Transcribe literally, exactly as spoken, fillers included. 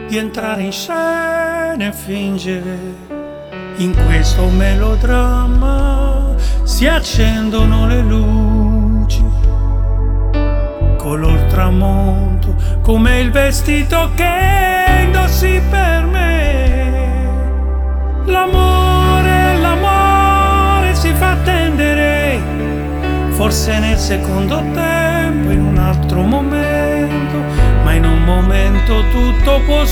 di entrare in scena e fingere. In questo melodramma si accendono le luci, color tramonto, come il vestito che indossi per me. L'amore, l'amore si fa attendere, forse nel secondo tempo, in un altro momento, ma in un momento tutto può